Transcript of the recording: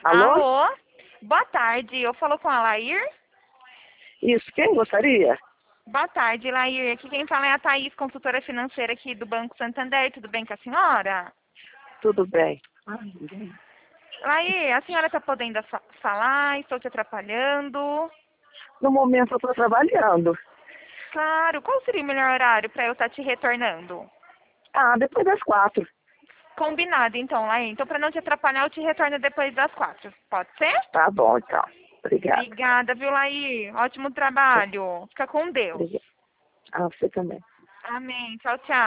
Alô? Alô? Boa tarde, eu falo com a Lair? Isso, quem gostaria? Boa tarde, Lair. Aqui quem fala é a Thaís, consultora financeira aqui do Banco Santander. Tudo bem com a senhora? Tudo bem. Lair, a senhora está podendo falar? Estou te atrapalhando? No momento eu estou trabalhando. Claro, qual seria o melhor horário para eu estar te retornando? Ah, depois das 4. Combinado, então, Lair. Então, para não te atrapalhar, eu te retorno depois das 4. Pode ser? Tá bom, então. Obrigada. Obrigada, viu, Lair? Ótimo trabalho. Fica com Deus. Obrigada. Ah, você também. Amém. Tchau, tchau.